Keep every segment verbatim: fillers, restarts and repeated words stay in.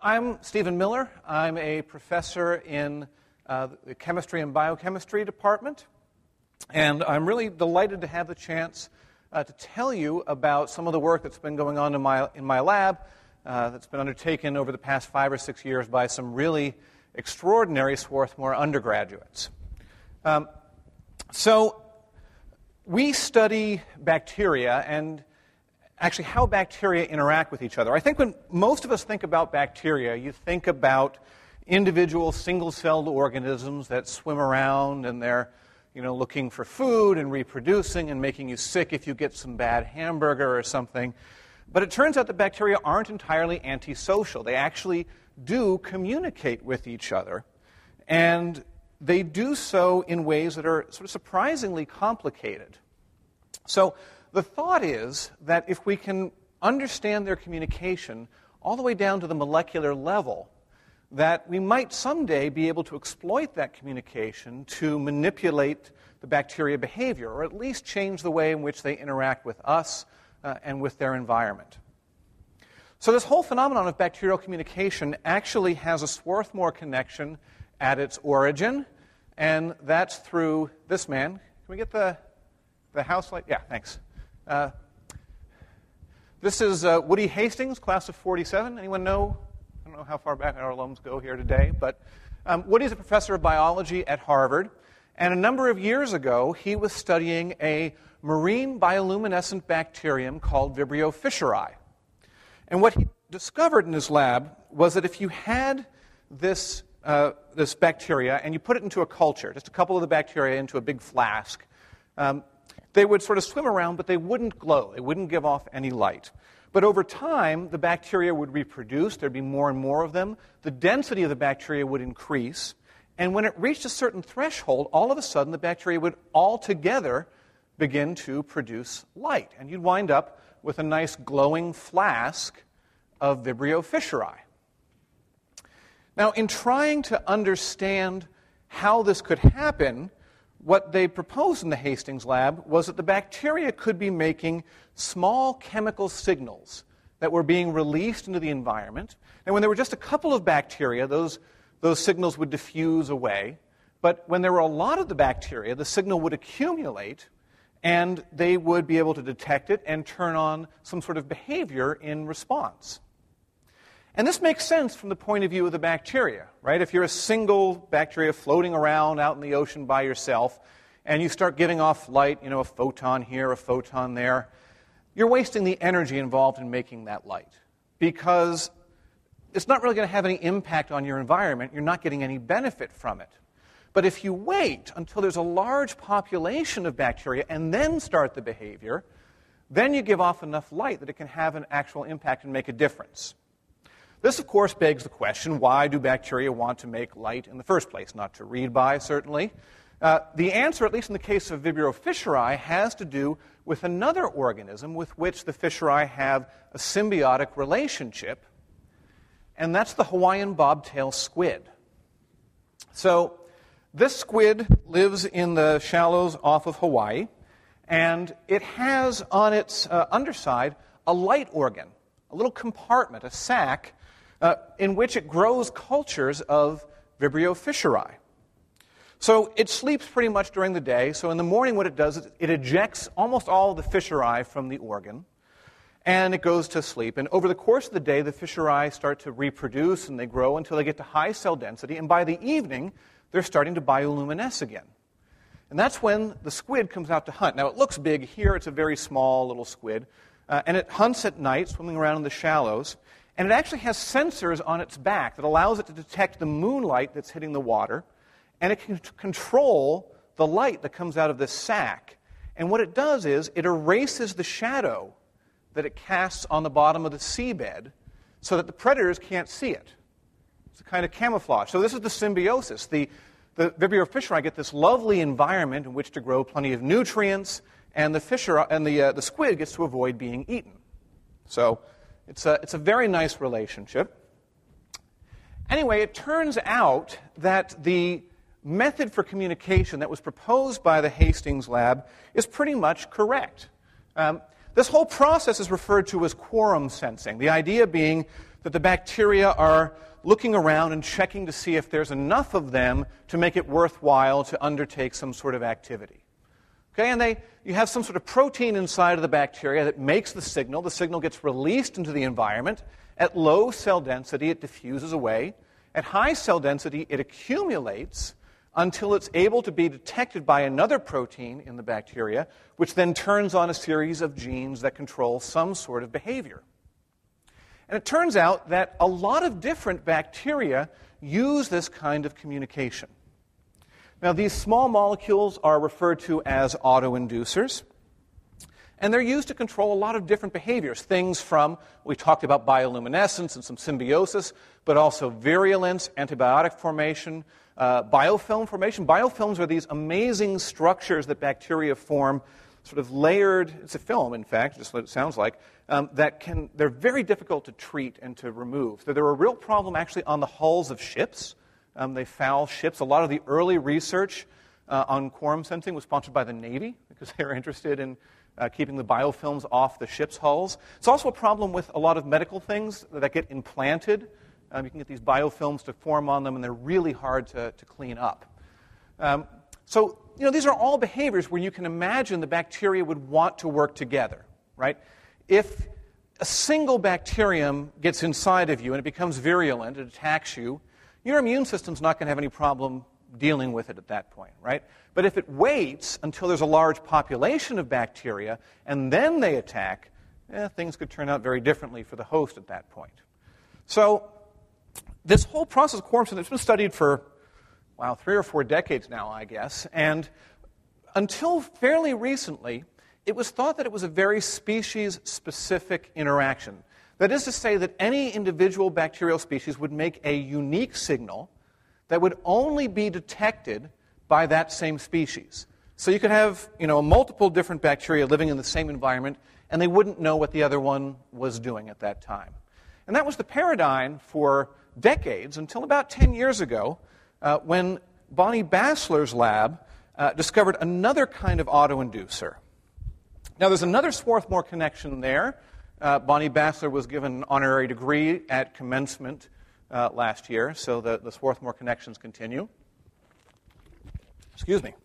I'm Stephen Miller. I'm a professor in uh, the chemistry and biochemistry department, and I'm really delighted to have the chance uh, to tell you about some of the work that's been going on in my, in my lab uh, that's been undertaken over the past five or six years by some really extraordinary Swarthmore undergraduates. Um, so we study bacteria and actually how bacteria interact with each other. I think when most of us think about bacteria, you think about individual single-celled organisms that swim around and they're, you know, looking for food and reproducing and making you sick if you get some bad hamburger or something. But it turns out that bacteria aren't entirely antisocial. They actually do communicate with each other, and they do so in ways that are sort of surprisingly complicated. So the thought is that if we can understand their communication all the way down to the molecular level, that we might someday be able to exploit that communication to manipulate the bacteria behavior, or at least change the way in which they interact with us uh, and with their environment. So this whole phenomenon of bacterial communication actually has a Swarthmore connection at its origin, and that's through this man. Can we get the, the house light? Yeah, thanks. Uh, this is uh, Woody Hastings, class of forty-seven. Anyone know? I don't know how far back our alums go here today, but um, Woody's a professor of biology at Harvard, and a number of years ago he was studying a marine bioluminescent bacterium called Vibrio fischeri. And what he discovered in his lab was that if you had this, uh, this bacteria and you put it into a culture, just a couple of the bacteria into a big flask, um, they would sort of swim around, but they wouldn't glow. They wouldn't give off any light. But over time, the bacteria would reproduce. There'd be more and more of them. The density of the bacteria would increase. And when it reached a certain threshold, all of a sudden, the bacteria would all together begin to produce light. And you'd wind up with a nice glowing flask of Vibrio fischeri. Now, in trying to understand how this could happen, what they proposed in the Hastings lab was that the bacteria could be making small chemical signals that were being released into the environment. And when there were just a couple of bacteria, those, those signals would diffuse away. But when there were a lot of the bacteria, the signal would accumulate, and they would be able to detect it and turn on some sort of behavior in response. And this makes sense from the point of view of the bacteria, right? If you're a single bacteria floating around out in the ocean by yourself, and you start giving off light, you know, a photon here, a photon there, you're wasting the energy involved in making that light, because it's not really going to have any impact on your environment. You're not getting any benefit from it. But if you wait until there's a large population of bacteria and then start the behavior, then you give off enough light that it can have an actual impact and make a difference. This, of course, begs the question, why do bacteria want to make light in the first place? Not to read by, certainly. Uh, the answer, at least in the case of Vibrio fischeri, has to do with another organism with which the fischeri have a symbiotic relationship, and that's the Hawaiian bobtail squid. So this squid lives in the shallows off of Hawaii, and it has on its uh, underside a light organ, a little compartment, a sac, uh, in which it grows cultures of Vibrio fischeri. So it sleeps pretty much during the day. So in the morning what it does is it ejects almost all of the fischeri from the organ, and it goes to sleep. And over the course of the day, the fischeri start to reproduce, and they grow until they get to high cell density. And by the evening, they're starting to bioluminesce again. And that's when the squid comes out to hunt. Now, it looks big. Here, it's a very small little squid. Uh, and it hunts at night, swimming around in the shallows. And it actually has sensors on its back that allows it to detect the moonlight that's hitting the water. And it can control the light that comes out of this sac. And what it does is it erases the shadow that it casts on the bottom of the seabed so that the predators can't see it. It's a kind of camouflage. So this is the symbiosis. The, the Vibrio fischeri get this lovely environment in which to grow plenty of nutrients, and the fisher and the uh, the squid gets to avoid being eaten. So it's a it's a very nice relationship. Anyway, it turns out that the method for communication that was proposed by the Hastings lab is pretty much correct. Um, this whole process is referred to as quorum sensing, the idea being that the bacteria are looking around and checking to see if there's enough of them to make it worthwhile to undertake some sort of activity. Okay, and they, you have some sort of protein inside of the bacteria that makes the signal. The signal gets released into the environment. At low cell density, it diffuses away. At high cell density, it accumulates until it's able to be detected by another protein in the bacteria, which then turns on a series of genes that control some sort of behavior. And it turns out that a lot of different bacteria use this kind of communication. Now, these small molecules are referred to as autoinducers, and they're used to control a lot of different behaviors. Things from, we talked about bioluminescence and some symbiosis, but also virulence, antibiotic formation, uh, biofilm formation. Biofilms are these amazing structures that bacteria form, sort of layered, it's a film, in fact, just what it sounds like, um, that can, they're very difficult to treat and to remove. So they're a real problem actually on the hulls of ships. Um, they foul ships. A lot of the early research uh, on quorum sensing was sponsored by the Navy because they were interested in uh, keeping the biofilms off the ship's hulls. It's also a problem with a lot of medical things that get implanted. Um, you can get these biofilms to form on them, and they're really hard to, to clean up. Um, so, you know, these are all behaviors where you can imagine the bacteria would want to work together, right? If a single bacterium gets inside of you and it becomes virulent, it attacks you, your immune system's not going to have any problem dealing with it at that point, right? But if it waits until there's a large population of bacteria and then they attack, eh, things could turn out very differently for the host at that point. So this whole process of quorum sensing has been studied for, wow, three or four decades now, I guess. And until fairly recently, it was thought that it was a very species-specific interaction. That is to say that any individual bacterial species would make a unique signal that would only be detected by that same species. So you could have, you know, multiple different bacteria living in the same environment, and they wouldn't know what the other one was doing at that time. And that was the paradigm for decades, until about ten years ago, uh, when Bonnie Bassler's lab uh, discovered another kind of autoinducer. Now, there's another Swarthmore connection there. Uh, Bonnie Bassler was given an honorary degree at commencement uh, last year, so the, the Swarthmore connections continue. Excuse me.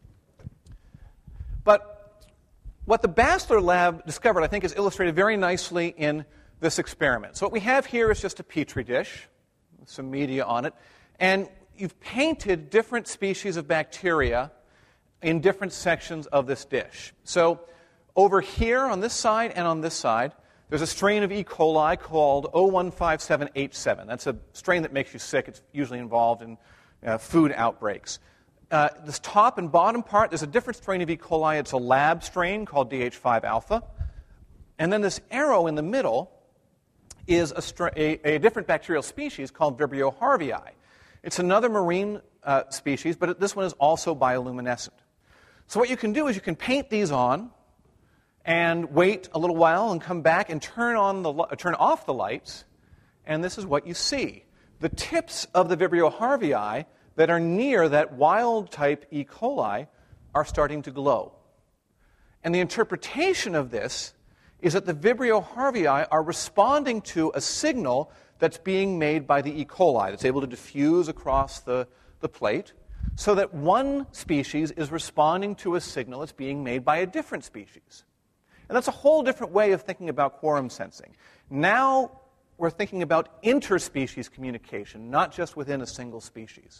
But what the Bassler lab discovered, I think, is illustrated very nicely in this experiment. So what we have here is just a Petri dish with some media on it, and you've painted different species of bacteria in different sections of this dish. So over here on this side and on this side, there's a strain of E. coli called O one five seven H seven. That's a strain that makes you sick. It's usually involved in uh, food outbreaks. Uh, this top and bottom part, there's a different strain of E. coli. It's a lab strain called D H five alpha. And then this arrow in the middle is a, stra- a, a different bacterial species called Vibrio harvii. It's another marine uh, species, but this one is also bioluminescent. So what you can do is you can paint these on and wait a little while and come back and turn on the turn off the lights, and this is what you see. The tips of the Vibrio harvii that are near that wild-type E. coli are starting to glow. And the interpretation of this is that the Vibrio harvii are responding to a signal that's being made by the E. coli that's able to diffuse across the, the plate, so that one species is responding to a signal that's being made by a different species. And that's a whole different way of thinking about quorum sensing. Now we're thinking about interspecies communication, not just within a single species.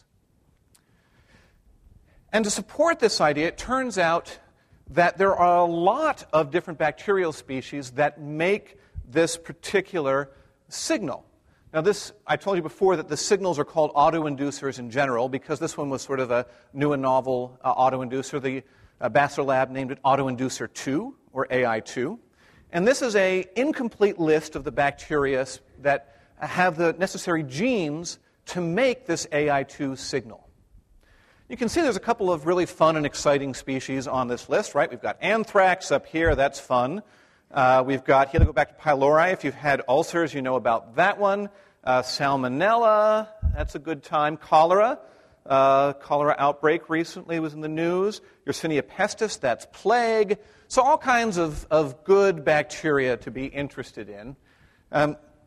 And to support this idea, it turns out that there are a lot of different bacterial species that make this particular signal. Now this, I told you before that the signals are called autoinducers in general because this one was sort of a new and novel uh, autoinducer. The uh, Bassler lab named it autoinducer two, or A I two. And this is an incomplete list of the bacteria that have the necessary genes to make this A I two signal. You can see there's a couple of really fun and exciting species on this list, right? We've got anthrax up here, that's fun. Uh, we've got, here to go back to pylori, if you've had ulcers, you know about that one. Uh, salmonella, that's a good time. Cholera, uh, cholera outbreak recently was in the news. Yersinia pestis, that's plague. So all kinds of, of good bacteria to be interested in. Um,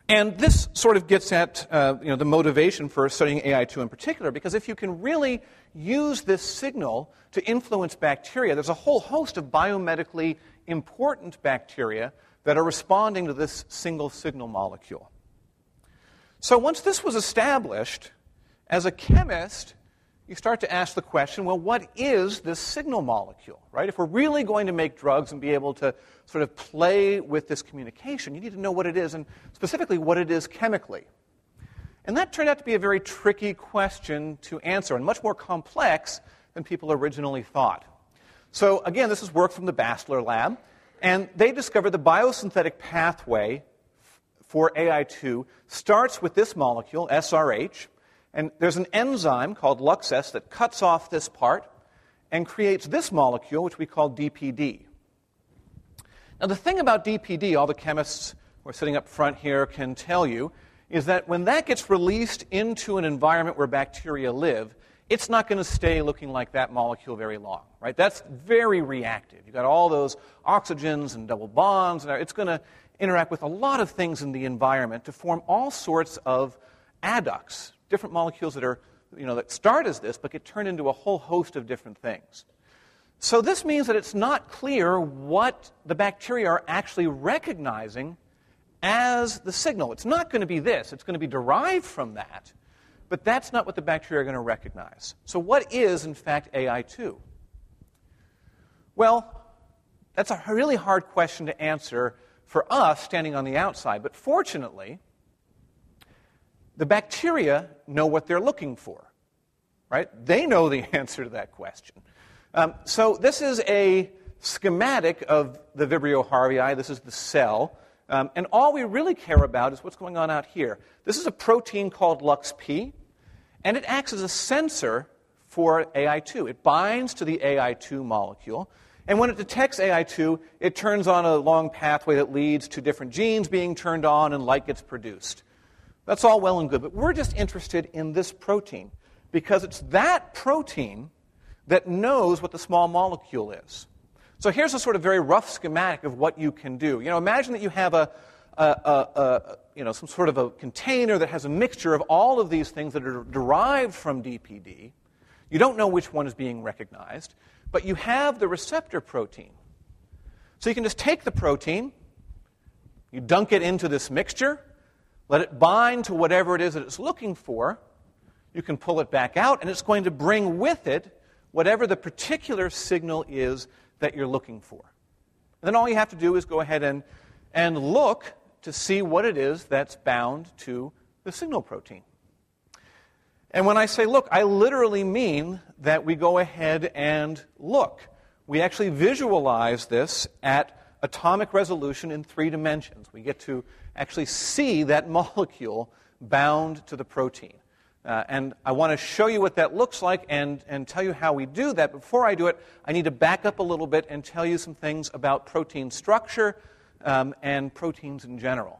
And this sort of gets at uh, you know, the motivation for studying A I two in particular, because if you can really use this signal to influence bacteria, there's a whole host of biomedically important bacteria that are responding to this single signal molecule. So once this was established, as a chemist, you start to ask the question, well, what is this signal molecule, right? If we're really going to make drugs and be able to sort of play with this communication, you need to know what it is, and specifically what it is chemically. And that turned out to be a very tricky question to answer, and much more complex than people originally thought. So again, this is work from the Bassler lab, and they discovered the biosynthetic pathway for A I two starts with this molecule, S R H, and there's an enzyme called LuxS that cuts off this part and creates this molecule, which we call D P D. Now, the thing about D P D, all the chemists who are sitting up front here can tell you, is that when that gets released into an environment where bacteria live, it's not going to stay looking like that molecule very long, right? That's very reactive. You've got all those oxygens and double bonds, and it's going to interact with a lot of things in the environment to form all sorts of adducts, different molecules that are, you know, that start as this, but get turned into a whole host of different things. So this means that it's not clear what the bacteria are actually recognizing as the signal. It's not going to be this. It's going to be derived from that, but that's not what the bacteria are going to recognize. So what is, in fact, A I two? Well, that's a really hard question to answer for us standing on the outside, but fortunately, the bacteria know what they're looking for, right? They know the answer to that question. Um, so this is a schematic of the Vibrio harvii. This is the cell. Um, and all we really care about is what's going on out here. This is a protein called LuxP, and it acts as a sensor for A I two. It binds to the A I two molecule, and when it detects A I two, it turns on a long pathway that leads to different genes being turned on and light gets produced. That's all well and good, but we're just interested in this protein because it's that protein that knows what the small molecule is. So here's a sort of very rough schematic of what you can do. You know, imagine that you have a, a, a, a you know, some sort of a container that has a mixture of all of these things that are derived from D P D. You don't know which one is being recognized, but you have the receptor protein. So you can just take the protein, you dunk it into this mixture, let it bind to whatever it is that it's looking for. You can pull it back out, and it's going to bring with it whatever the particular signal is that you're looking for. And then all you have to do is go ahead and, and look to see what it is that's bound to the signal protein. And when I say look, I literally mean that we go ahead and look. We actually visualize this at atomic resolution in three dimensions. We get to actually see that molecule bound to the protein. Uh, and I want to show you what that looks like and, and tell you how we do that. Before I do it, I need to back up a little bit and tell you some things about protein structure um, and proteins in general.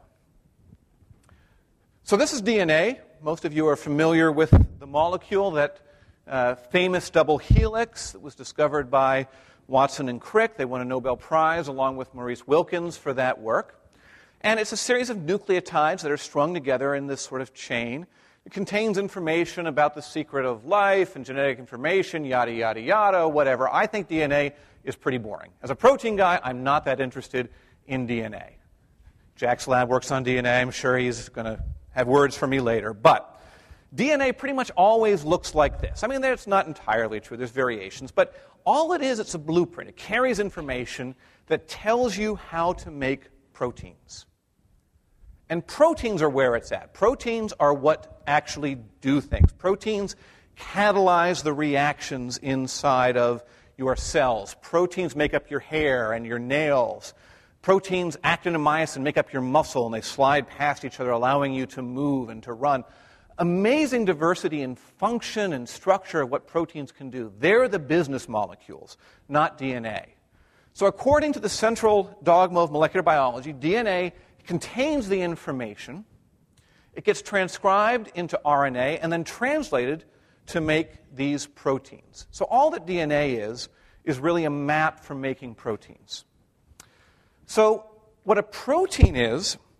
So this is D N A. Most of you are familiar with the molecule, that uh, famous double helix that was discovered by Watson and Crick. They won a Nobel Prize along with Maurice Wilkins for that work. And it's a series of nucleotides that are strung together in this sort of chain. It contains information about the secret of life and genetic information, yada, yada, yada, whatever. I think D N A is pretty boring. As a protein guy, I'm not that interested in D N A. Jack's lab works on D N A. I'm sure he's going to have words for me later. But D N A pretty much always looks like this. I mean, that's not entirely true. There's variations. But all it is, it's a blueprint. It carries information that tells you how to make proteins. And proteins are where it's at. Proteins are what actually do things. Proteins catalyze the reactions inside of your cells. Proteins make up your hair and your nails. Proteins, actin-myosin, make up your muscle, and they slide past each other, allowing you to move and to run. Amazing diversity in function and structure of what proteins can do. They're the business molecules, not D N A. So according to the central dogma of molecular biology, D N A contains the information. It gets transcribed into R N A and then translated to make these proteins. So all that D N A is, is really a map for making proteins. So what a protein is,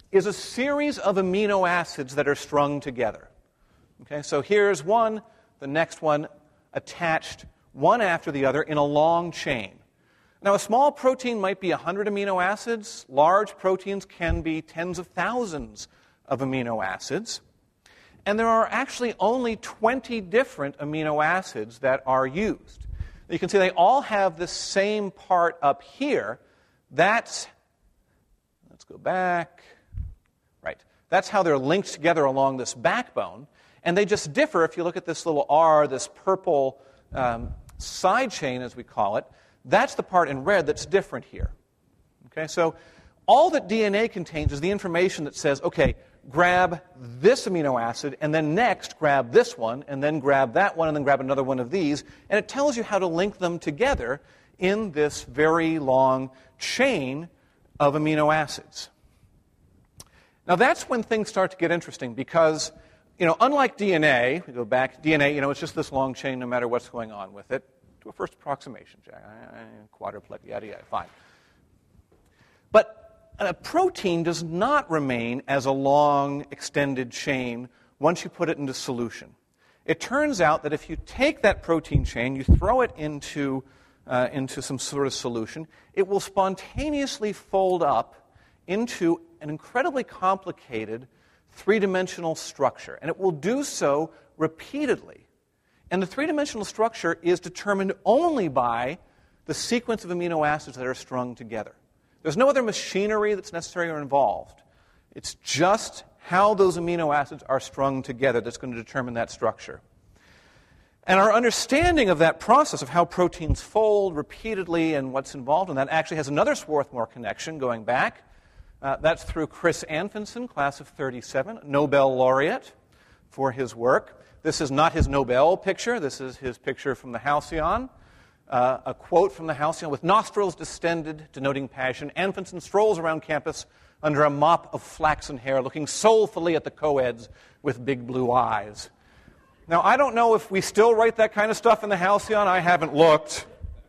is a series of amino acids that are strung together. Okay, so here's one, the next one attached one after the other in a long chain. Now, a small protein might be one hundred amino acids. Large proteins can be tens of thousands of amino acids. And there are actually only twenty different amino acids that are used. You can see they all have the same part up here. That's, let's go back. Right. That's how they're linked together along this backbone. And they just differ. If you look at this little R, this purple um, side chain, as we call it, that's the part in red that's different here. Okay, so all that D N A contains is the information that says, okay, grab this amino acid, and then next grab this one, and then grab that one, and then grab another one of these. And it tells you how to link them together in this very long chain of amino acids. Now that's when things start to get interesting because, you know, unlike D N A, we go back, D N A, you know, it's just this long chain no matter what's going on with it. To a first approximation, Jack. Quadruplet, yada, yada, fine. But a protein does not remain as a long, extended chain once you put it into solution. It turns out that if you take that protein chain, you throw it into, uh, into some sort of solution, it will spontaneously fold up into an incredibly complicated three-dimensional structure. And it will do so repeatedly. And the three-dimensional structure is determined only by the sequence of amino acids that are strung together. There's no other machinery that's necessary or involved. It's just how those amino acids are strung together that's going to determine that structure. And our understanding of that process of how proteins fold repeatedly and what's involved in that actually has another Swarthmore connection going back. Uh, that's through Chris Anfinson, class of thirty-seven, Nobel laureate for his work. This is not his Nobel picture. This is his picture from the Halcyon. Uh, a quote from the Halcyon, with nostrils distended, denoting passion, Anfinson strolls around campus under a mop of flaxen hair, looking soulfully at the co-eds with big blue eyes. Now, I don't know if we still write that kind of stuff in the Halcyon. I haven't looked.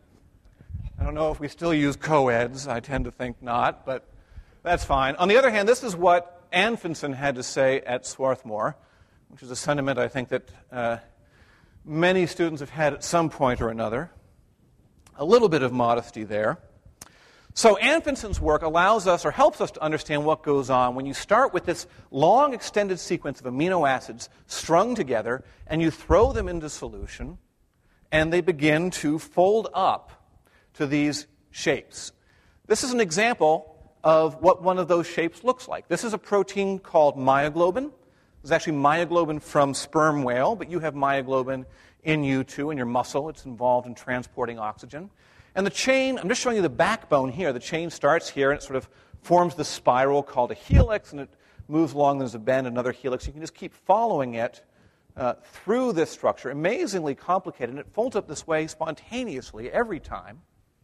I don't know if we still use co-eds. I tend to think not, but that's fine. On the other hand, this is what Anfinson had to say at Swarthmore, which is a sentiment I think that uh, many students have had at some point or another. A little bit of modesty there. So Anfinson's work allows us or helps us to understand what goes on when you start with this long extended sequence of amino acids strung together and you throw them into solution and they begin to fold up to these shapes. This is an example of what one of those shapes looks like. This is a protein called myoglobin. There's actually myoglobin from sperm whale, but you have myoglobin in you too, in your muscle. It's involved in transporting oxygen. And the chain, I'm just showing you the backbone here. The chain starts here, and it sort of forms this spiral called a helix, and it moves along. There's a bend, another helix. You can just keep following it uh, through this structure. Amazingly complicated, and it folds up this way spontaneously every time.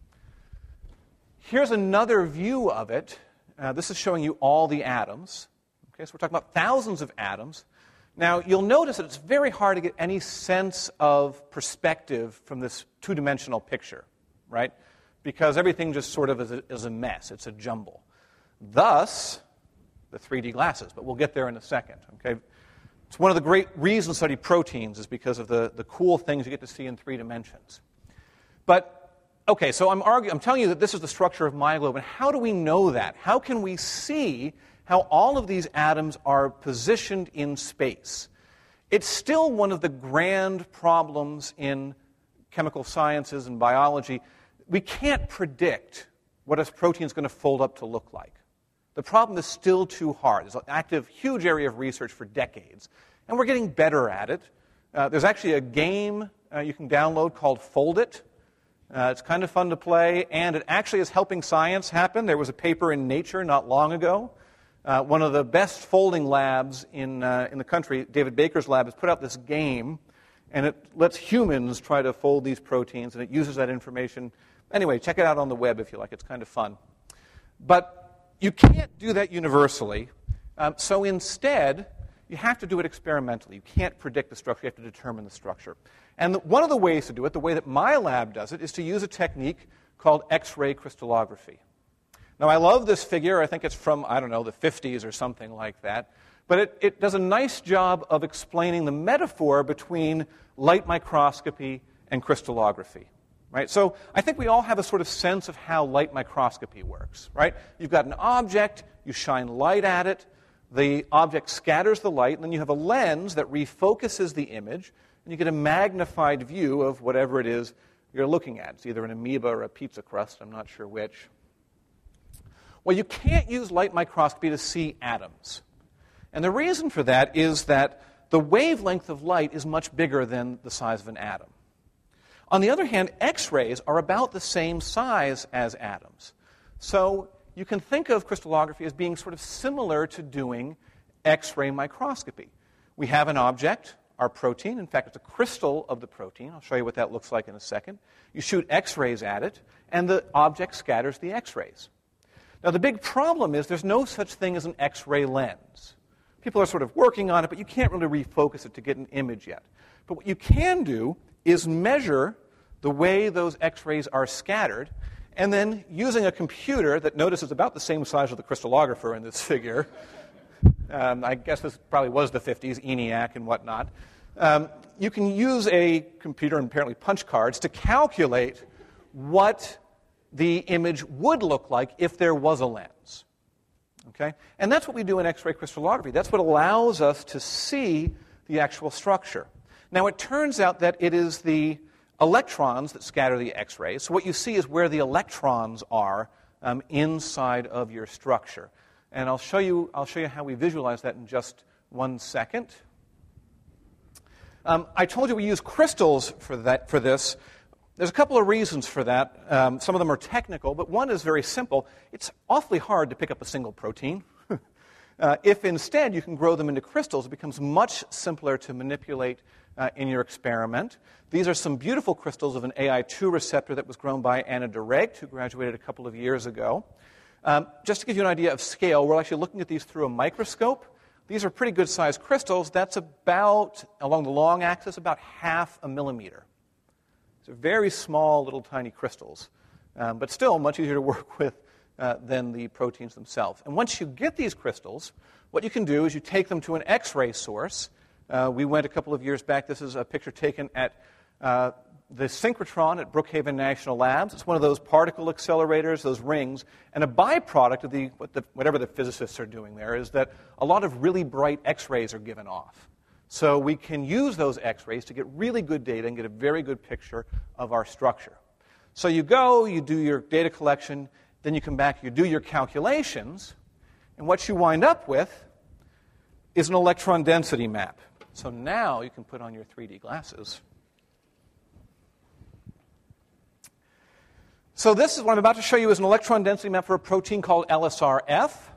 Here's another view of it. Uh, this is showing you all the atoms. Okay, so we're talking about thousands of atoms. Now, you'll notice that it's very hard to get any sense of perspective from this two-dimensional picture, right? Because everything just sort of is a, is a mess. It's a jumble. Thus, the three D glasses, but we'll get there in a second, okay? It's one of the great reasons to study proteins is because of the, the cool things you get to see in three dimensions. But, okay, so I'm, arguing, I'm telling you that this is the structure of myoglobin. How do we know that? How can we see how all of these atoms are positioned in space? It's still one of the grand problems in chemical sciences and biology. We can't predict what a protein is going to fold up to look like. The problem is still too hard. There's an active, huge area of research for decades, and we're getting better at it. Uh, there's actually a game uh, you can download called Fold It. Uh, it's kind of fun to play, and it actually is helping science happen. There was a paper in Nature not long ago. Uh, one of the best folding labs in, uh, in the country, David Baker's lab, has put out this game, and it lets humans try to fold these proteins, and it uses that information. Anyway, check it out on the web if you like. It's kind of fun. But you can't do that universally, um, so instead, you have to do it experimentally. You can't predict the structure. You have to determine the structure. And the, one of the ways to do it, the way that my lab does it, is to use a technique called X-ray crystallography. Now, I love this figure. I think it's from, I don't know, the fifties or something like that. But it, it does a nice job of explaining the metaphor between light microscopy and crystallography. Right? So I think we all have a sort of sense of how light microscopy works. Right? You've got an object, you shine light at it, the object scatters the light, and then you have a lens that refocuses the image, and you get a magnified view of whatever it is you're looking at. It's either an amoeba or a pizza crust, I'm not sure which. Well, you can't use light microscopy to see atoms. And the reason for that is that the wavelength of light is much bigger than the size of an atom. On the other hand, X-rays are about the same size as atoms. So you can think of crystallography as being sort of similar to doing X-ray microscopy. We have an object, our protein. In fact, it's a crystal of the protein. I'll show you what that looks like in a second. You shoot X-rays at it, and the object scatters the X-rays. Now, the big problem is there's no such thing as an X-ray lens. People are sort of working on it, but you can't really refocus it to get an image yet. But what you can do is measure the way those X-rays are scattered, and then using a computer that, notice, is about the same size as the crystallographer in this figure. Um, I guess this probably was the fifties, ENIAC and whatnot. Um, you can use a computer and apparently punch cards to calculate what the image would look like if there was a lens. Okay? And that's what we do in X-ray crystallography. That's what allows us to see the actual structure. Now, it turns out that it is the electrons that scatter the X-rays. So what you see is where the electrons are um, inside of your structure. And I'll show you, I'll show you how we visualize that in just one second. Um, I told you we use crystals for, that, for this. There's a couple of reasons for that. Um, some of them are technical, but one is very simple. It's awfully hard to pick up a single protein. uh, if instead you can grow them into crystals, it becomes much simpler to manipulate uh, in your experiment. These are some beautiful crystals of an A I two receptor that was grown by Anna Direct, who graduated a couple of years ago. Um, just to give you an idea of scale, we're actually looking at these through a microscope. These are pretty good-sized crystals. That's about, along the long axis, about half a millimeter. So very small, little tiny crystals, um, but still much easier to work with uh, than the proteins themselves. And once you get these crystals, what you can do is you take them to an X-ray source. Uh, we went a couple of years back. This is a picture taken at uh, the synchrotron at Brookhaven National Labs. It's one of those particle accelerators, those rings. And a byproduct of the, what the whatever the physicists are doing there is that a lot of really bright X-rays are given off. So we can use those X-rays to get really good data and get a very good picture of our structure. So you go, you do your data collection, then you come back, you do your calculations, and what you wind up with is an electron density map. So now you can put on your three D glasses. So this is what I'm about to show you is an electron density map for a protein called L S R F.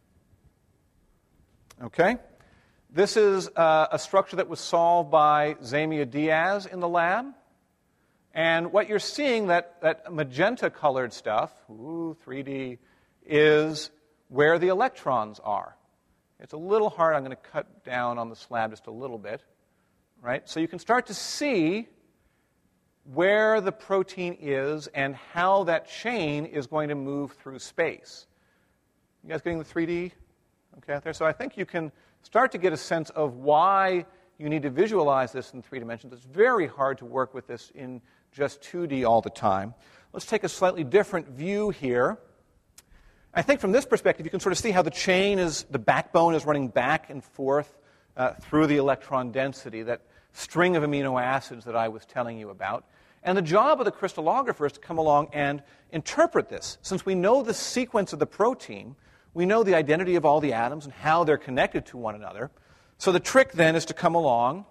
Okay? This is uh, a structure that was solved by Zamia Diaz in the lab. And what you're seeing, that, that magenta-colored stuff, ooh, three D, is where the electrons are. It's a little hard. I'm going to cut down on the slab just a little bit. Right? So you can start to see where the protein is and how that chain is going to move through space. You guys getting the three D okay out there? So I think you can start to get a sense of why you need to visualize this in three dimensions. It's very hard to work with this in just two D all the time. Let's take a slightly different view here. I think from this perspective, you can sort of see how the chain is, the backbone is running back and forth uh, through the electron density, that string of amino acids that I was telling you about. And the job of the crystallographer is to come along and interpret this. Since we know the sequence of the protein, we know the identity of all the atoms and how they're connected to one another. So the trick then is to come along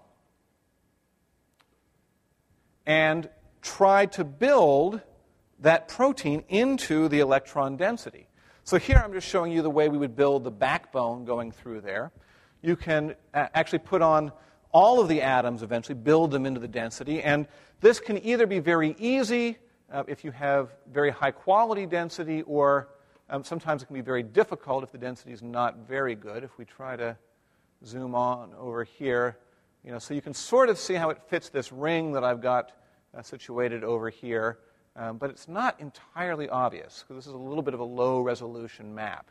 and try to build that protein into the electron density. So here I'm just showing you the way we would build the backbone going through there. You can actually put on all of the atoms eventually, build them into the density, and this can either be very easy uh, if you have very high quality density, or um, sometimes it can be very difficult if the density is not very good. If we try to zoom on over here, you know, so you can sort of see how it fits this ring that I've got uh, situated over here. um, but it's not entirely obvious, because this is a little bit of a low-resolution map.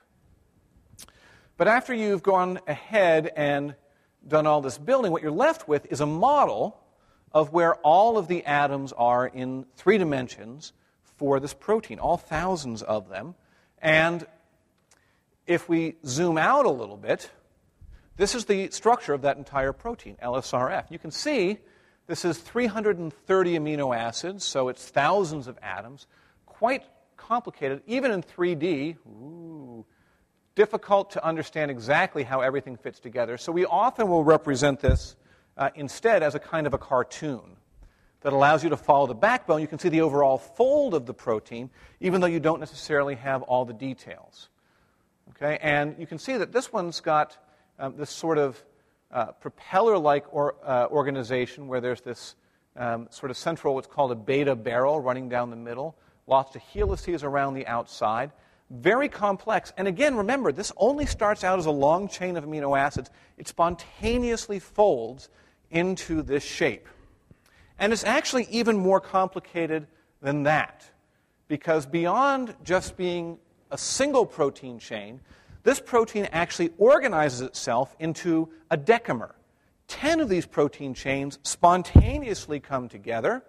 But after you've gone ahead and done all this building, what you're left with is a model of where all of the atoms are in three dimensions for this protein, all thousands of them. And if we zoom out a little bit, this is the structure of that entire protein, L S R F. You can see this is three hundred thirty amino acids, so it's thousands of atoms. Quite complicated, even in three D. Ooh, difficult to understand exactly how everything fits together. So we often will represent this uh, instead as a kind of a cartoon that allows you to follow the backbone. You can see the overall fold of the protein, even though you don't necessarily have all the details. Okay, and you can see that this one's got um, this sort of uh, propeller-like or, uh, organization where there's this um, sort of central, what's called a beta barrel running down the middle, lots of helices around the outside. Very complex. And again, remember, this only starts out as a long chain of amino acids. It spontaneously folds into this shape. And it's actually even more complicated than that, because beyond just being a single protein chain, this protein actually organizes itself into a decamer. Ten of these protein chains spontaneously come together,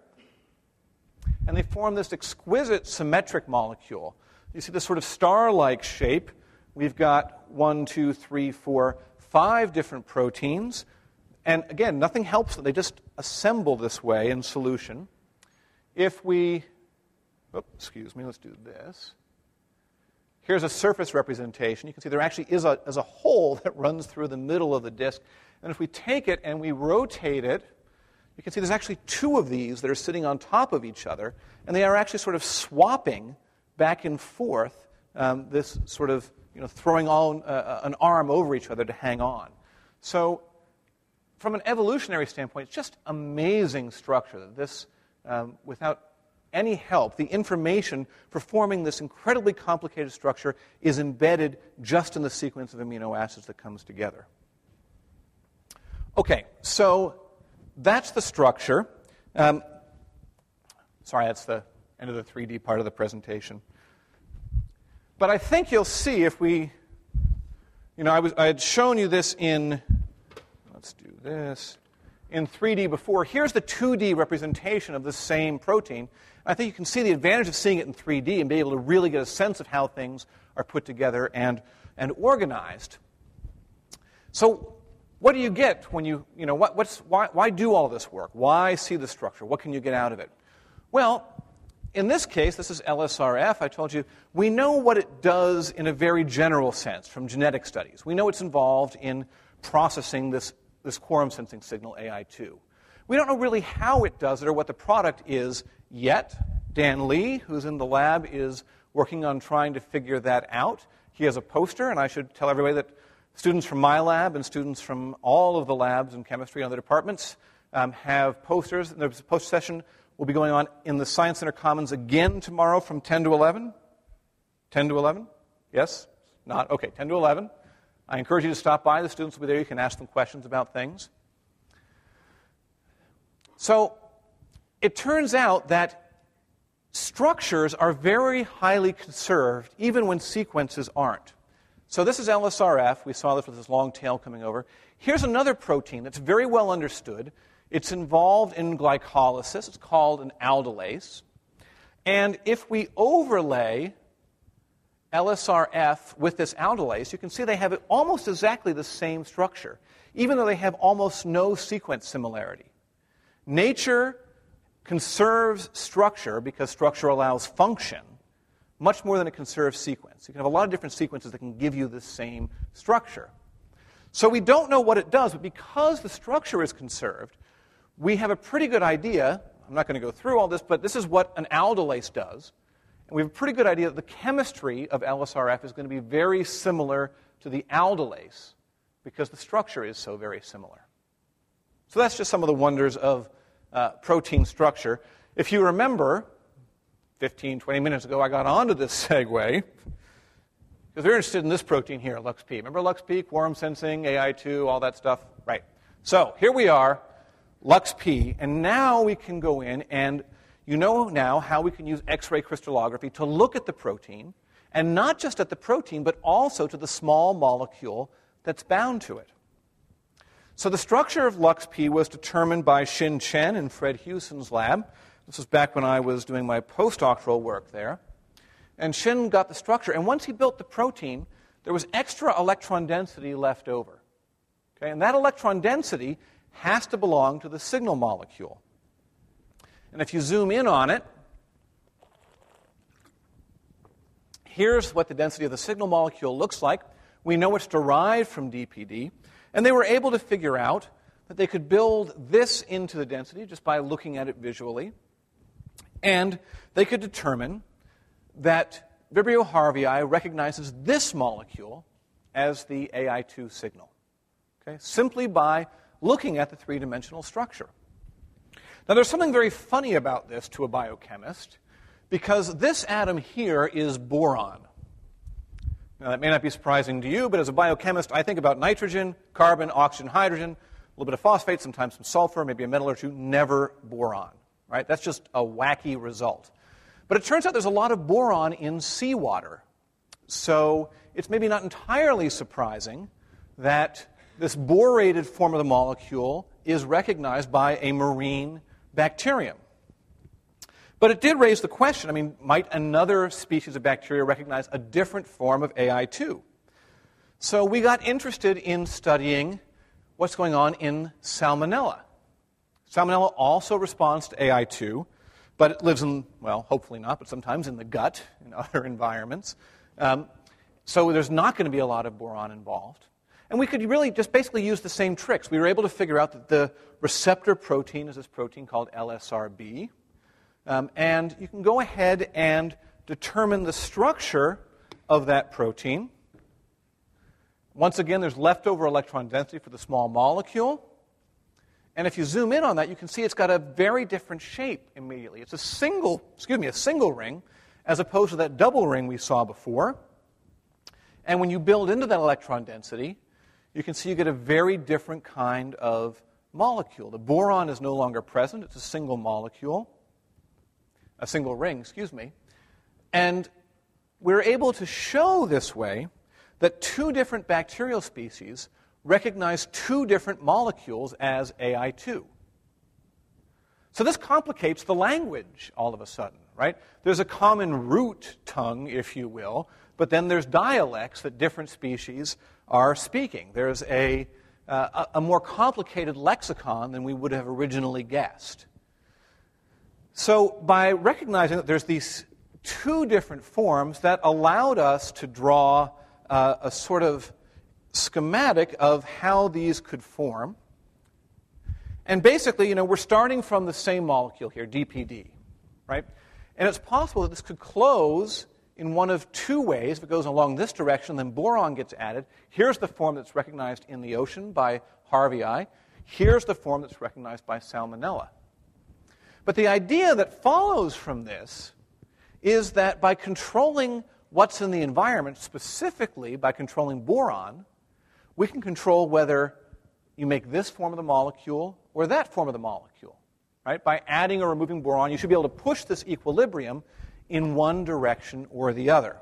and they form this exquisite symmetric molecule. You see this sort of star-like shape. We've got one, two, three, four, five different proteins. And again, nothing helps them. They just assemble this way in solution. If we, oops, excuse me, let's do this. Here's a surface representation. You can see there actually is a, is a hole that runs through the middle of the disk. And if we take it and we rotate it, you can see there's actually two of these that are sitting on top of each other. And they are actually sort of swapping back and forth, um, this sort of, you know, throwing all, uh, an arm over each other to hang on. So from an evolutionary standpoint, it's just amazing structure that this, um, without any help, the information for forming this incredibly complicated structure is embedded just in the sequence of amino acids that comes together. Okay, so that's the structure. Um, sorry, that's the end of the three D part of the presentation. But I think you'll see if we, you know, I, was, I had shown you this in, let's do this, in three D before. Here's the two D representation of the same protein. I think you can see the advantage of seeing it in three D and be able to really get a sense of how things are put together and, and organized. So what do you get when you, you know, what, what's, why, why do all this work? Why see the structure? What can you get out of it? Well, in this case, this is L S R F. I told you, we know what it does in a very general sense from genetic studies. We know it's involved in processing this, this quorum sensing signal A I two. We don't know really how it does it or what the product is yet. Dan Lee, who's in the lab, is working on trying to figure that out. He has a poster, and I should tell everybody that students from my lab and students from all of the labs in chemistry and other departments um, have posters. And there's a poster session will be going on in the Science Center Commons again tomorrow from ten to eleven. ten to eleven? Yes? Not? Okay, ten to eleven. I encourage you to stop by. The students will be there. You can ask them questions about things. So it turns out that structures are very highly conserved even when sequences aren't. So this is L S R F. We saw this with this long tail coming over. Here's another protein that's very well understood. It's involved in glycolysis. It's called an aldolase. And if we overlay L S R F with this aldolase, you can see they have almost exactly the same structure, even though they have almost no sequence similarity. Nature conserves structure because structure allows function much more than it conserves sequence. You can have a lot of different sequences that can give you the same structure. So we don't know what it does, but because the structure is conserved, we have a pretty good idea. I'm not going to go through all this, but this is what an aldolase does. And we have a pretty good idea that the chemistry of L S R F is going to be very similar to the aldolase because the structure is so very similar. So that's just some of the wonders of uh, protein structure. If you remember, fifteen, twenty minutes ago, I got onto this segue because we're interested in this protein here, LuxP. Remember LuxP, quorum sensing, A I two, all that stuff? Right. So here we are, LuxP, and now we can go in and you know now how we can use X-ray crystallography to look at the protein, and not just at the protein, but also to the small molecule that's bound to it. So the structure of LuxP was determined by Xin Chen in Fred Hewson's lab. This was back when I was doing my postdoctoral work there. And Xin got the structure, and once he built the protein, there was extra electron density left over. Okay? And that electron density has to belong to the signal molecule. And if you zoom in on it, here's what the density of the signal molecule looks like. We know it's derived from D P D. And they were able to figure out that they could build this into the density just by looking at it visually. And they could determine that Vibrio harvii recognizes this molecule as the A I two signal, okay, simply by looking at the three-dimensional structure. Now, there's something very funny about this to a biochemist, because this atom here is boron. Now, that may not be surprising to you, but as a biochemist, I think about nitrogen, carbon, oxygen, hydrogen, a little bit of phosphate, sometimes some sulfur, maybe a metal or two, never boron. Right? That's just a wacky result. But it turns out there's a lot of boron in seawater. So it's maybe not entirely surprising that this borated form of the molecule is recognized by a marine bacterium. But it did raise the question, I mean, might another species of bacteria recognize a different form of A I two? So we got interested in studying what's going on in Salmonella. Salmonella also responds to A I two, but it lives in, well, hopefully not, but sometimes in the gut in other environments. Um, so there's not going to be a lot of boron involved. And we could really just basically use the same tricks. We were able to figure out that the receptor protein is this protein called L S R B. Um, and you can go ahead and determine the structure of that protein. Once again, there's leftover electron density for the small molecule. And if you zoom in on that, you can see it's got a very different shape immediately. It's a single, excuse me, a single ring, as opposed to that double ring we saw before. And when you build into that electron density, you can see you get a very different kind of molecule. The boron is no longer present. It's a single molecule, a single ring, excuse me. And we're able to show this way that two different bacterial species recognize two different molecules as A I two. So this complicates the language all of a sudden, right? There's a common root tongue, if you will, but then there's dialects that different species are speaking. There's a, uh, a more complicated lexicon than we would have originally guessed. So by recognizing that there's these two different forms, that allowed us to draw uh, a sort of schematic of how these could form. And basically, you know, we're starting from the same molecule here, D P D, right? And it's possible that this could close in one of two ways. If it goes along this direction, then boron gets added. Here's the form that's recognized in the ocean by harvii. Here's the form that's recognized by Salmonella. But the idea that follows from this is that by controlling what's in the environment, specifically by controlling boron, we can control whether you make this form of the molecule or that form of the molecule. Right? By adding or removing boron, you should be able to push this equilibrium in one direction or the other.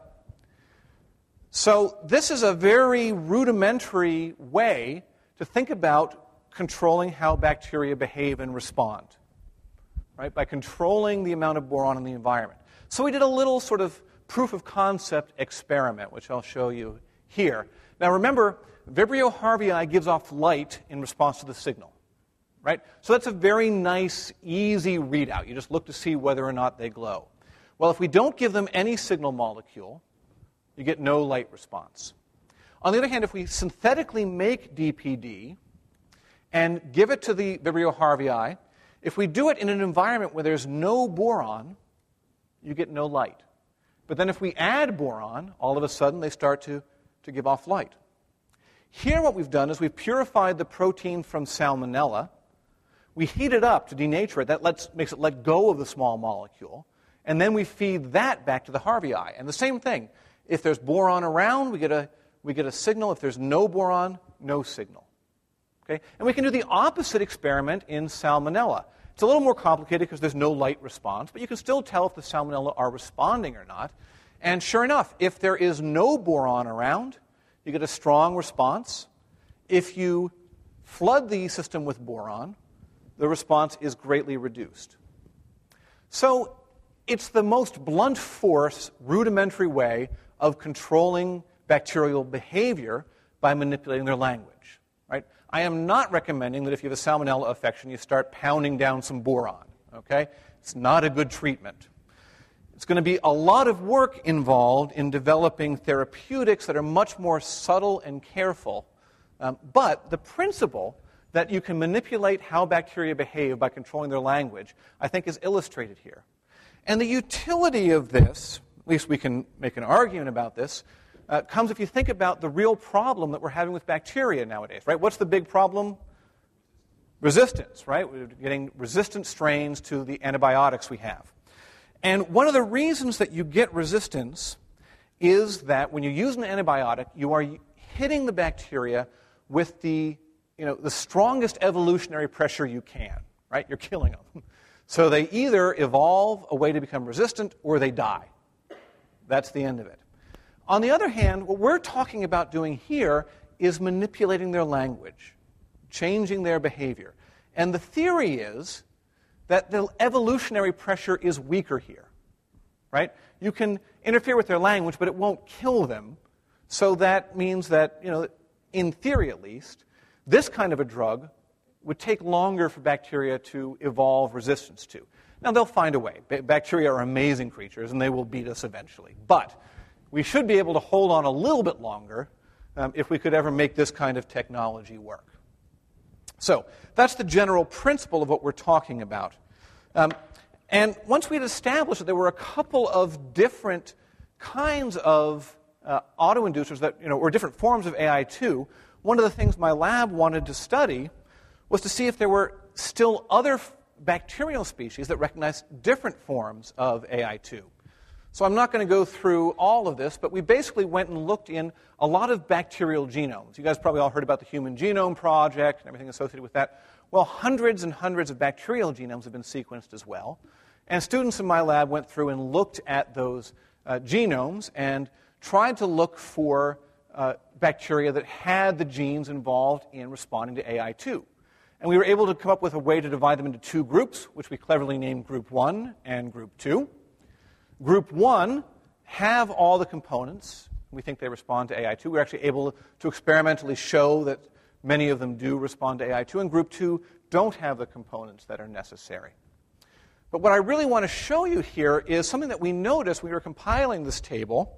So this is a very rudimentary way to think about controlling how bacteria behave and respond, right? By controlling the amount of boron in the environment. So we did a little sort of proof of concept experiment, which I'll show you here. Now remember, Vibrio harvii gives off light in response to the signal, right? So that's a very nice, easy readout. You just look to see whether or not they glow. Well, if we don't give them any signal molecule, you get no light response. On the other hand, if we synthetically make D P D and give it to the Vibrio harvii, if we do it in an environment where there's no boron, you get no light. But then if we add boron, all of a sudden they start to, to give off light. Here what we've done is we've purified the protein from Salmonella. We heat it up to denature it. That lets, makes it let go of the small molecule. And then we feed that back to the harvii. And the same thing. If there's boron around, we get a, we get a signal. If there's no boron, no signal. Okay? And we can do the opposite experiment in Salmonella. It's a little more complicated because there's no light response, but you can still tell if the Salmonella are responding or not. And sure enough, if there is no boron around, you get a strong response. If you flood the system with boron, the response is greatly reduced. So it's the most blunt force, rudimentary way of controlling bacterial behavior by manipulating their language. Right? I am not recommending that if you have a Salmonella infection, you start pounding down some boron. Okay? It's not a good treatment. It's going to be a lot of work involved in developing therapeutics that are much more subtle and careful. Um, but the principle that you can manipulate how bacteria behave by controlling their language, I think, is illustrated here. And the utility of this, at least we can make an argument about this, uh, comes if you think about the real problem that we're having with bacteria nowadays, right? What's the big problem? Resistance, right? We're getting resistant strains to the antibiotics we have. And one of the reasons that you get resistance is that when you use an antibiotic, you are hitting the bacteria with the, you know, the strongest evolutionary pressure you can, right? You're killing them. So they either evolve a way to become resistant or they die. That's the end of it. On the other hand, what we're talking about doing here is manipulating their language, changing their behavior. And the theory is that the evolutionary pressure is weaker here, right? You can interfere with their language, but it won't kill them. So that means that, you know, in theory at least, this kind of a drug would take longer for bacteria to evolve resistance to. Now, they'll find a way. B- bacteria are amazing creatures, and they will beat us eventually. But we should be able to hold on a little bit longer um, if we could ever make this kind of technology work. So that's the general principle of what we're talking about. Um, and once we had established that there were a couple of different kinds of uh, autoinducers that, you know, or different forms of A I two, one of the things my lab wanted to study was to see if there were still other f- bacterial species that recognized different forms of A I two. So I'm not going to go through all of this, but we basically went and looked in a lot of bacterial genomes. You guys probably all heard about the Human Genome Project and everything associated with that. Well, hundreds and hundreds of bacterial genomes have been sequenced as well. And students in my lab went through and looked at those uh, genomes and tried to look for uh, bacteria that had the genes involved in responding to A I two. And we were able to come up with a way to divide them into two groups, which we cleverly named Group one and Group two. Group one have all the components. We think they respond to A I two. We're actually able to experimentally show that many of them do respond to A I two. And Group two don't have the components that are necessary. But what I really want to show you here is something that we noticed when we were compiling this table.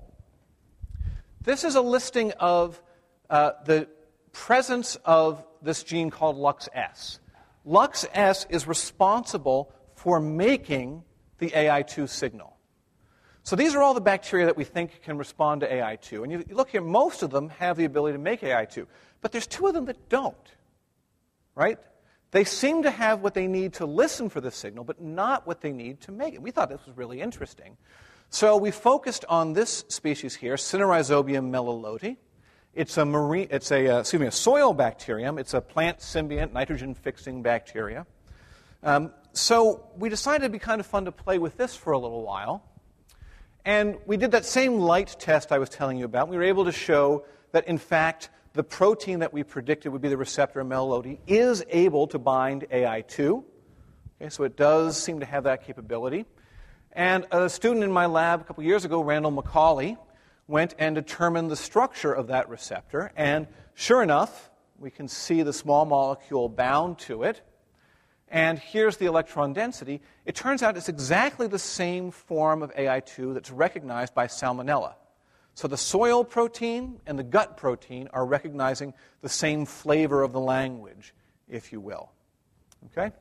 This is a listing of uh, the presence of this gene called L U X S. L U X S is responsible for making the A I two signal. So these are all the bacteria that we think can respond to A I two. And you, you look here, most of them have the ability to make A I two. But there's two of them that don't, right? They seem to have what they need to listen for the signal, but not what they need to make it. We thought this was really interesting. So we focused on this species here, Cinerrhizobium melliloti. It's a marine, it's a, uh, excuse me, a soil bacterium. It's a plant symbiont, nitrogen-fixing bacteria. Um, so we decided it'd be kind of fun to play with this for a little while. And we did that same light test I was telling you about. We were able to show that, in fact, the protein that we predicted would be the receptor melliloti is able to bind A I two. Okay, so it does seem to have that capability. And a student in my lab a couple years ago, Randall Macaulay, went and determined the structure of that receptor. And sure enough, we can see the small molecule bound to it. And here's the electron density. It turns out it's exactly the same form of A I two that's recognized by Salmonella. So the soil protein and the gut protein are recognizing the same flavor of the language, if you will. Okay?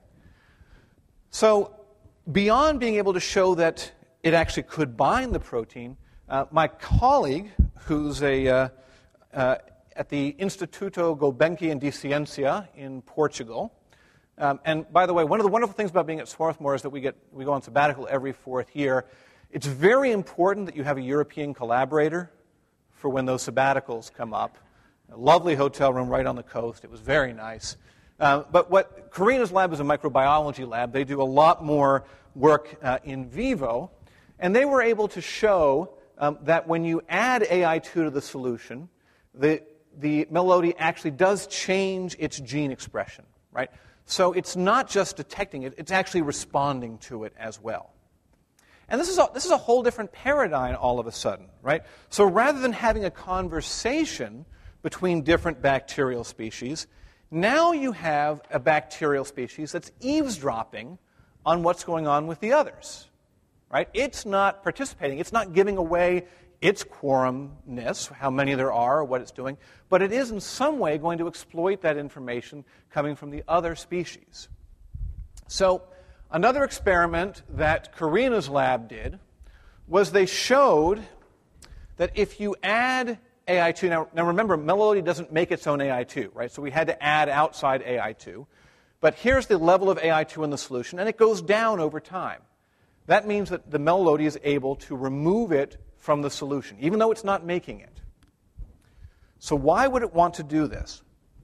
So beyond being able to show that it actually could bind the protein, uh, my colleague, who's a uh, uh, at the Instituto Gulbenkian de Ciência in Portugal, Um, and by the way, one of the wonderful things about being at Swarthmore is that we get we go on sabbatical every fourth year. It's very important that you have a European collaborator for when those sabbaticals come up. A lovely hotel room right on the coast. It was very nice. Uh, but what Karina's lab is a microbiology lab. They do a lot more work uh, in vivo. And they were able to show um, that when you add A I two to the solution, the, the melody actually does change its gene expression, right? So it's not just detecting it, it's actually responding to it as well. And this is a, this is a whole different paradigm all of a sudden, right? So rather than having a conversation between different bacterial species, now you have a bacterial species that's eavesdropping on what's going on with the others, right? It's not participating. It's not giving away its quorumness, how many there are or what it's doing, but it is in some way going to exploit that information coming from the other species. So another experiment that Karina's lab did was they showed that if you add A I two, now, now remember, Melody doesn't make its own A I two, right? So we had to add outside A I two. But here's the level of A I two in the solution, and it goes down over time. That means that the Melody is able to remove it from the solution, even though it's not making it. So why would it want to do this?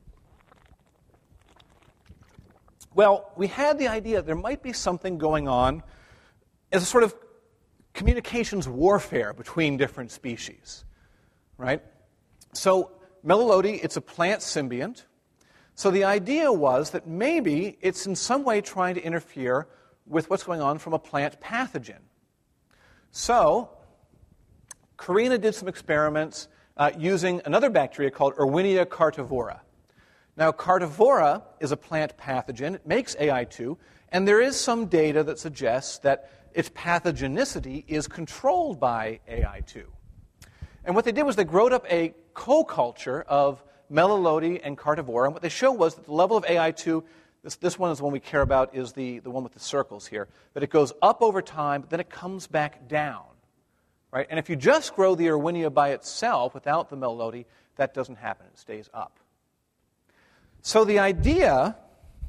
Well, we had the idea that there might be something going on as a sort of communications warfare between different species, right? So Melody, it's a plant symbiont. So the idea was that maybe it's in some way trying to interfere with what's going on from a plant pathogen. So Karina did some experiments uh, using another bacteria called Erwinia cartivora. Now, cartivora is a plant pathogen. It makes A I two, and there is some data that suggests that its pathogenicity is controlled by A I two. And what they did was they growed up a co-culture of Melody and cartivora, and what they showed was that the level of A I two, this, this one is the one we care about, is the, the one with the circles here, that it goes up over time, but then it comes back down. Right? And if you just grow the Erwinia by itself without the Melody, that doesn't happen. It stays up. So the idea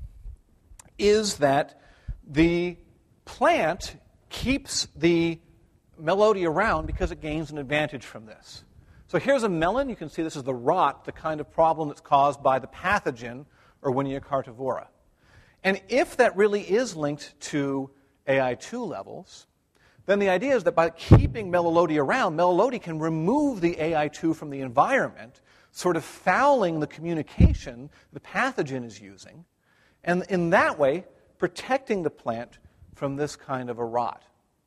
is that the plant keeps the Melody around because it gains an advantage from this. So here's a melon. You can see this is the rot, the kind of problem that's caused by the pathogen Erwinia cartivora. And if that really is linked to A I two levels, then the idea is that by keeping Melody around, Melody can remove the A I two from the environment, sort of fouling the communication the pathogen is using, and in that way, protecting the plant from this kind of a rot.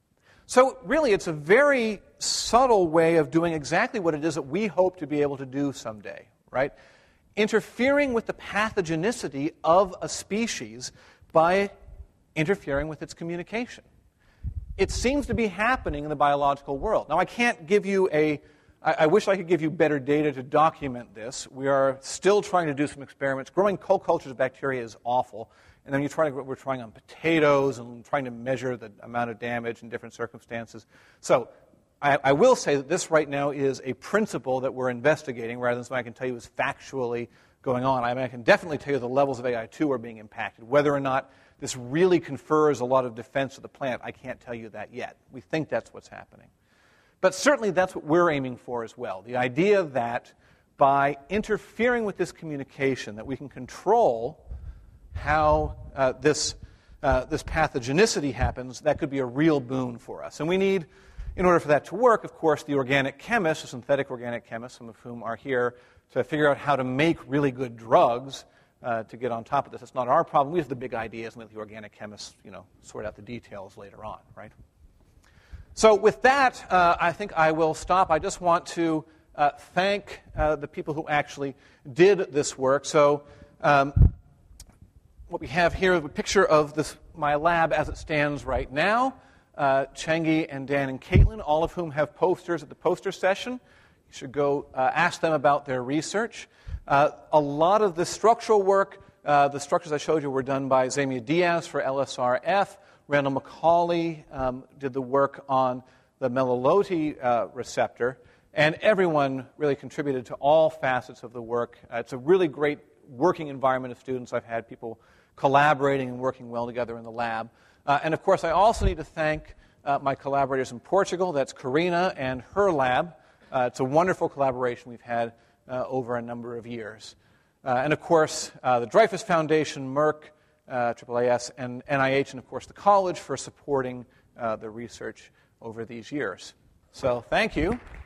So really, it's a very subtle way of doing exactly what it is that we hope to be able to do someday, right? Interfering with the pathogenicity of a species by interfering with its communication. It seems to be happening in the biological world. Now, I can't give you a, I, I wish I could give you better data to document this. We are still trying to do some experiments. Growing co-cultures of bacteria is awful. And then you try to, we're trying on potatoes and trying to measure the amount of damage in different circumstances. So I, I will say that this right now is a principle that we're investigating rather than something I can tell you is factually going on. I mean, I can definitely tell you the levels of A I two are being impacted. Whether or not this really confers a lot of defense to the plant, I can't tell you that yet. We think that's what's happening. But certainly that's what we're aiming for as well. The idea that by interfering with this communication, that we can control how uh, this, uh, this pathogenicity happens, that could be a real boon for us. And we need, in order for that to work, of course, the organic chemists, the synthetic organic chemists, some of whom are here to figure out how to make really good drugs uh, to get on top of this. It's not our problem. We have the big ideas, and let the organic chemists, you know, sort out the details later on, right? So with that, uh, I think I will stop. I just want to uh, thank uh, the people who actually did this work. So um, what we have here is a picture of this, my lab as it stands right now. Uh, Changi and Dan and Caitlin, all of whom have posters at the poster session. You should go uh, ask them about their research. Uh, a lot of the structural work, uh, the structures I showed you were done by Zamia Diaz for L S R F. Randall McCauley um, did the work on the Melody uh, receptor. And everyone really contributed to all facets of the work. Uh, it's a really great working environment of students. I've had people collaborating and working well together in the lab. Uh, and of course, I also need to thank uh, my collaborators in Portugal. That's Karina and her lab. Uh, it's a wonderful collaboration we've had uh, over a number of years. Uh, and of course, uh, the Dreyfus Foundation, Merck, uh, A A A S, and N I H, and of course the college for supporting uh, the research over these years. So thank you.